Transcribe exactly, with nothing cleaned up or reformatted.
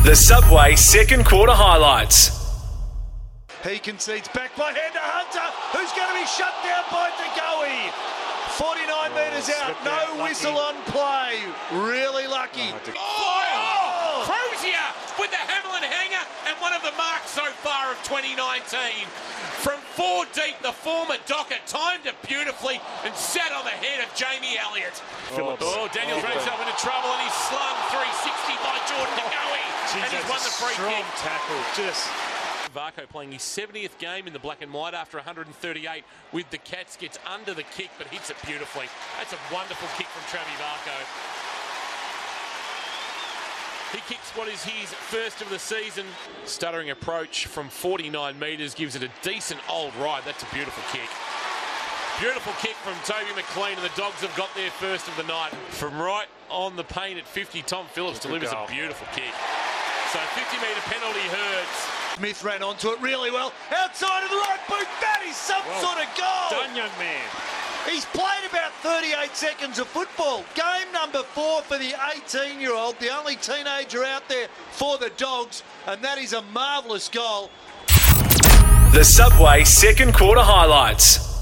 The Subway second quarter highlights. He concedes back by hand to Hunter, who's going to be shut down by DeGoey. forty-nine oh, metres out, no out, whistle on play. Really lucky. Oh, oh, oh. Crozier with the Hamlin hanger and one of the marks so far of twenty nineteen. From four deep, the former Docker timed it beautifully and sat on the head of Jamie Elliott. Oh, oh Daniel drags up into trouble and he's slung three sixty by Jordan DeGoey. And he's won the free strong kick. Tackle, just... Varco playing his seventieth game in the black and white after one hundred thirty-eight with the Cats, gets under the kick but hits it beautifully. That's a wonderful kick from Travis Varco. He kicks what is his first of the season. Stuttering approach from forty-nine metres gives it a decent old ride. That's a beautiful kick. Beautiful kick from Toby McLean, and the Dogs have got their first of the night. From right on the paint at fifty, Tom Phillips delivers a beautiful kick. So fifty metre penalty hurts. Smith ran onto it really well. Outside of the right boot, that is some well sort of goal. Done, young man. He's played about thirty-eight seconds of football. Game number four for the eighteen-year-old, the only teenager out there for the Dogs, and that is a marvellous goal. The Subway second quarter highlights.